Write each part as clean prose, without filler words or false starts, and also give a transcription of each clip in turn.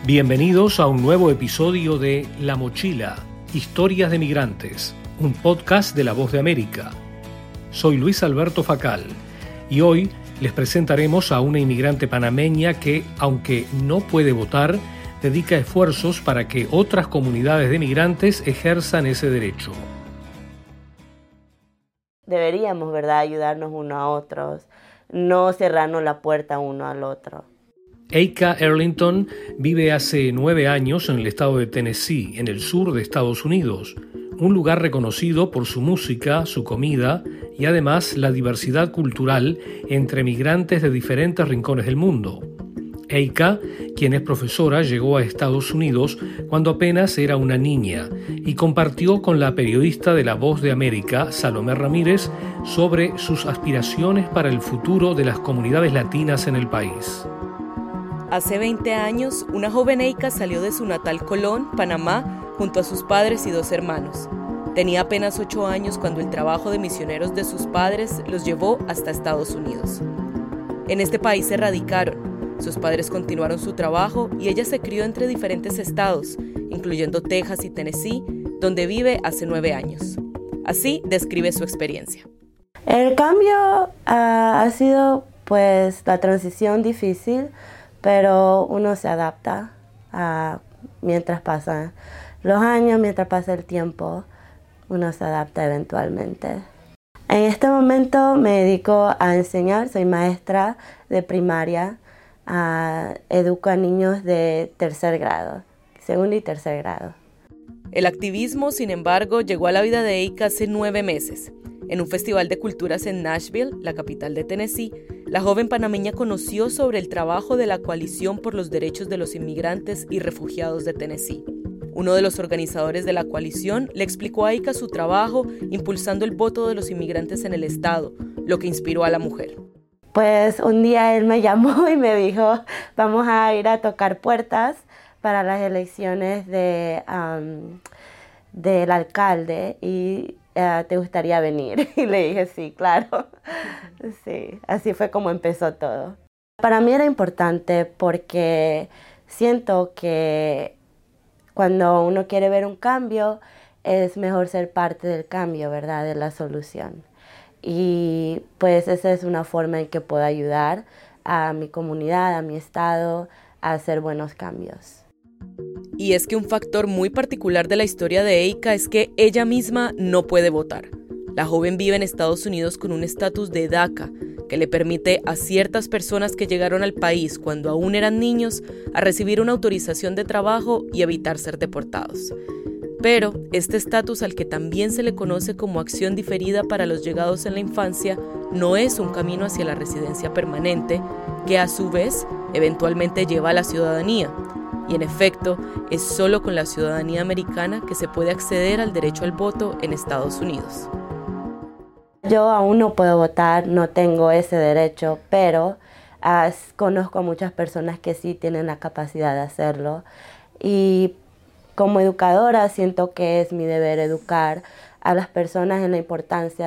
Bienvenidos a un nuevo episodio de La Mochila, Historias de Migrantes, un podcast de La Voz de América. Soy Luis Alberto Facal y hoy les presentaremos a una inmigrante panameña que, aunque no puede votar, dedica esfuerzos para que otras comunidades de migrantes ejerzan ese derecho. Deberíamos, ¿verdad?, ayudarnos unos a otros, no cerrarnos la puerta uno al otro. Eika Erlington vive hace 9 años en el estado de Tennessee, en el sur de Estados Unidos, un lugar reconocido por su música, su comida y además la diversidad cultural entre migrantes de diferentes rincones del mundo. Eika, quien es profesora, llegó a Estados Unidos cuando apenas era una niña y compartió con la periodista de La Voz de América, Salomé Ramírez, sobre sus aspiraciones para el futuro de las comunidades latinas en el país. Hace 20 años, una joven Eika salió de su natal Colón, Panamá, junto a sus padres y 2 hermanos. Tenía apenas 8 años cuando el trabajo de misioneros de sus padres los llevó hasta Estados Unidos. En este país se radicaron. Sus padres continuaron su trabajo y ella se crió entre diferentes estados, incluyendo Texas y Tennessee, donde vive hace 9 años. Así describe su experiencia. El cambio ha sido, la transición difícil, pero uno se adapta mientras pasan los años, mientras pasa el tiempo, uno se adapta eventualmente. En este momento me dedico a enseñar, soy maestra de primaria, educo a niños de tercer grado, segundo y tercer grado. El activismo, sin embargo, llegó a la vida de Eika hace 9 meses. En un festival de culturas en Nashville, la capital de Tennessee, la joven panameña conoció sobre el trabajo de la Coalición por los Derechos de los Inmigrantes y Refugiados de Tennessee. Uno de los organizadores de la coalición le explicó a Eika su trabajo impulsando el voto de los inmigrantes en el estado, lo que inspiró a la mujer. Pues un día él me llamó y me dijo, vamos a ir a tocar puertas para las elecciones del alcalde y ¿te gustaría venir? Y le dije, sí, claro. Sí, así fue como empezó todo. Para mí era importante porque siento que cuando uno quiere ver un cambio, es mejor ser parte del cambio, ¿verdad? De la solución. Y pues esa es una forma en que puedo ayudar a mi comunidad, a mi estado, a hacer buenos cambios. Y es que un factor muy particular de la historia de Eika es que ella misma no puede votar. La joven vive en Estados Unidos con un estatus de DACA, que le permite a ciertas personas que llegaron al país cuando aún eran niños a recibir una autorización de trabajo y evitar ser deportados. Pero este estatus, al que también se le conoce como acción diferida para los llegados en la infancia, no es un camino hacia la residencia permanente, que a su vez eventualmente lleva a la ciudadanía. Y en efecto, es solo con la ciudadanía americana que se puede acceder al derecho al voto en Estados Unidos. Yo aún no puedo votar, no tengo ese derecho, pero conozco a muchas personas que sí tienen la capacidad de hacerlo. Y como educadora siento que es mi deber educar a las personas en la importancia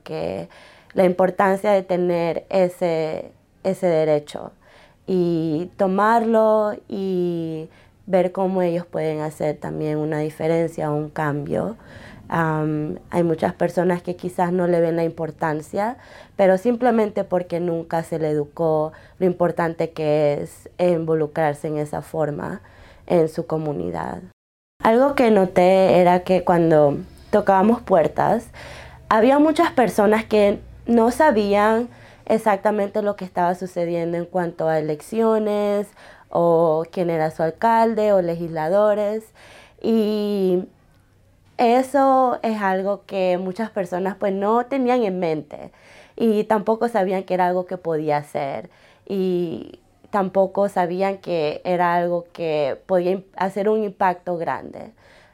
de tener ese derecho y tomarlo y ver cómo ellos pueden hacer también una diferencia o un cambio. Hay muchas personas que quizás no le ven la importancia, pero simplemente porque nunca se le educó lo importante que es involucrarse en esa forma en su comunidad. Algo que noté era que cuando tocábamos puertas, había muchas personas que no sabían exactamente lo que estaba sucediendo en cuanto a elecciones o quién era su alcalde o legisladores, y eso es algo que muchas personas pues no tenían en mente y tampoco sabían que era algo que podía hacer y tampoco sabían que era algo que podía hacer un impacto grande.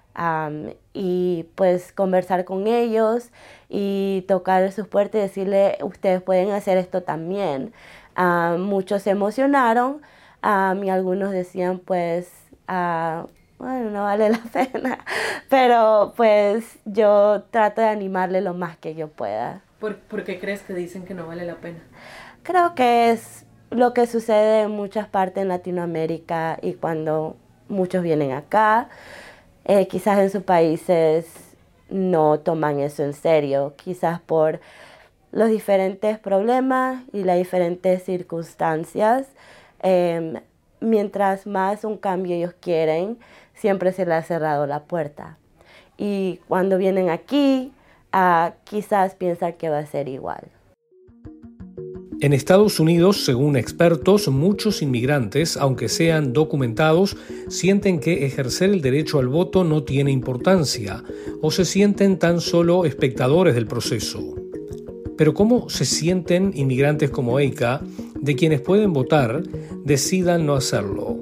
Y pues conversar con ellos y tocar sus puertas y decirle, ustedes pueden hacer esto también. Muchos se emocionaron y algunos decían pues, bueno, no vale la pena, pero pues yo trato de animarle lo más que yo pueda. ¿Por qué crees que dicen que no vale la pena? Creo que es lo que sucede en muchas partes en Latinoamérica y cuando muchos vienen acá. Quizás en sus países no toman eso en serio, quizás por los diferentes problemas y las diferentes circunstancias. Mientras más un cambio ellos quieren, siempre se les ha cerrado la puerta. Y cuando vienen aquí, quizás piensan que va a ser igual. En Estados Unidos, según expertos, muchos inmigrantes, aunque sean documentados, sienten que ejercer el derecho al voto no tiene importancia o se sienten tan solo espectadores del proceso. Pero ¿cómo se sienten inmigrantes como Eika, de quienes pueden votar, decidan no hacerlo?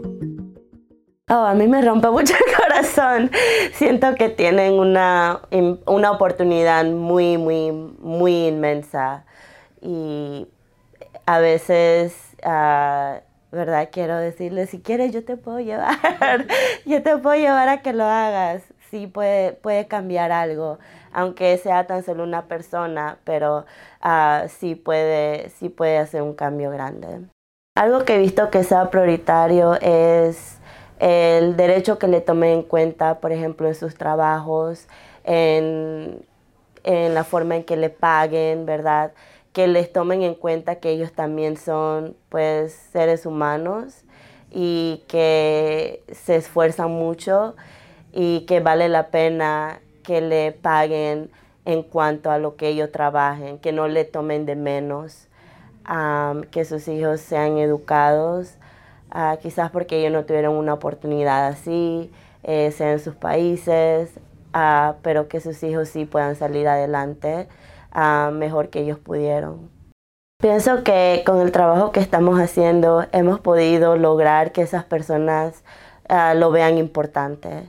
A mí me rompe mucho el corazón. Siento que tienen una oportunidad muy, muy, muy inmensa. Y a veces, ¿verdad? Quiero decirles, si quieres yo te puedo llevar. Yo te puedo llevar a que lo hagas. Sí, puede cambiar algo, aunque sea tan solo una persona, pero sí puede hacer un cambio grande. Algo que he visto que sea prioritario es el derecho que le tomen en cuenta, por ejemplo, en sus trabajos, en la forma en que le paguen, ¿verdad? Que les tomen en cuenta que ellos también son, pues, seres humanos y que se esfuerzan mucho y que vale la pena que le paguen en cuanto a lo que ellos trabajen, que no le tomen de menos, que sus hijos sean educados, quizás porque ellos no tuvieron una oportunidad así, sea en sus países, pero que sus hijos sí puedan salir adelante mejor que ellos pudieron. Pienso que con el trabajo que estamos haciendo hemos podido lograr que esas personas lo vean importante,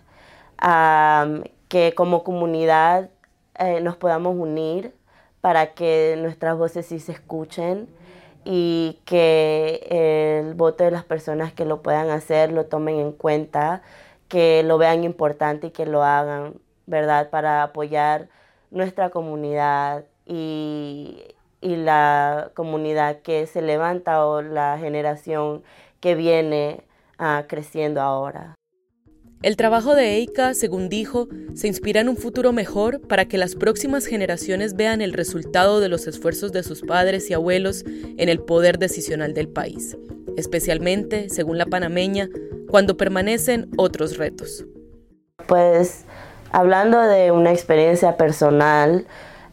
que como comunidad nos podamos unir para que nuestras voces sí se escuchen y que el voto de las personas que lo puedan hacer lo tomen en cuenta, que lo vean importante y que lo hagan, ¿verdad? Para apoyar nuestra comunidad y la comunidad que se levanta o la generación que viene creciendo ahora. El trabajo de Eika, según dijo, se inspira en un futuro mejor para que las próximas generaciones vean el resultado de los esfuerzos de sus padres y abuelos en el poder decisional del país, especialmente, según la panameña, cuando permanecen otros retos. Pues, hablando de una experiencia personal,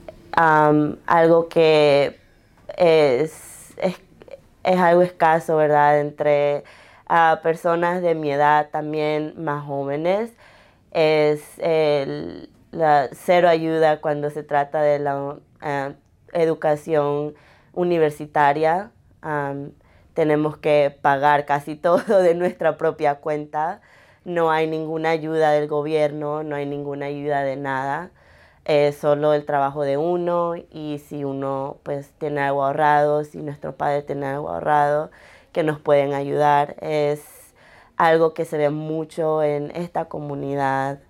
algo que es algo escaso, ¿verdad? Entre personas de mi edad también más jóvenes, es la cero ayuda cuando se trata de la educación universitaria. Tenemos que pagar casi todo de nuestra propia cuenta. No hay ninguna ayuda del gobierno, no hay ninguna ayuda de nada. Es solo el trabajo de uno y si uno pues tiene algo ahorrado, si nuestros padres tienen algo ahorrado, que nos pueden ayudar. Es algo que se ve mucho en esta comunidad.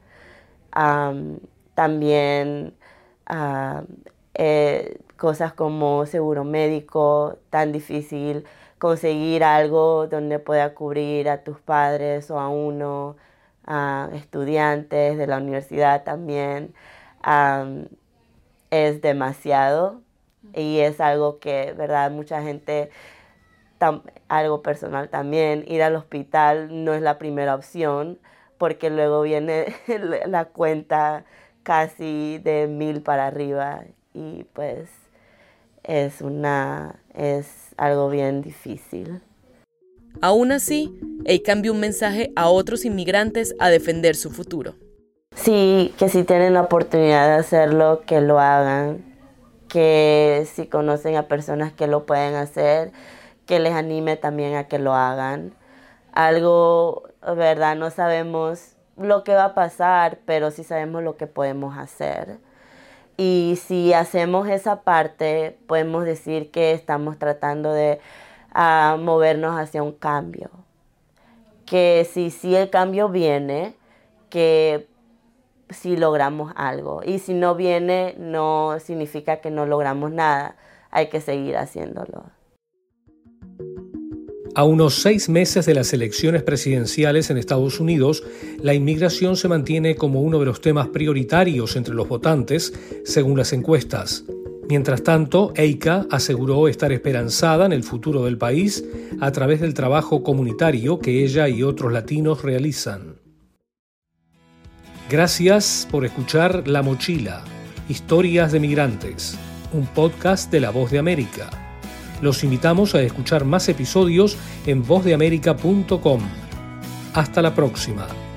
También cosas como seguro médico, tan difícil conseguir algo donde pueda cubrir a tus padres o a uno, estudiantes de la universidad también. Es demasiado y es algo que, verdad, mucha gente, algo personal también, ir al hospital no es la primera opción porque luego viene la cuenta casi de 1,000 para arriba y pues es algo bien difícil. Aún así, Eika envió un mensaje a otros inmigrantes a defender su futuro. Sí, que si tienen la oportunidad de hacerlo, que lo hagan, que si conocen a personas que lo pueden hacer, que les anime también a que lo hagan. Algo, ¿verdad? No sabemos lo que va a pasar, pero sí sabemos lo que podemos hacer. Y si hacemos esa parte, podemos decir que estamos tratando de movernos hacia un cambio. Que si el cambio viene, que si logramos algo. Y si no viene, no significa que no logramos nada. Hay que seguir haciéndolo. A unos 6 meses de las elecciones presidenciales en Estados Unidos, la inmigración se mantiene como uno de los temas prioritarios entre los votantes, según las encuestas. Mientras tanto, Eika aseguró estar esperanzada en el futuro del país a través del trabajo comunitario que ella y otros latinos realizan. Gracias por escuchar La Mochila, Historias de Migrantes, un podcast de La Voz de América. Los invitamos a escuchar más episodios en vozdeamerica.com. Hasta la próxima.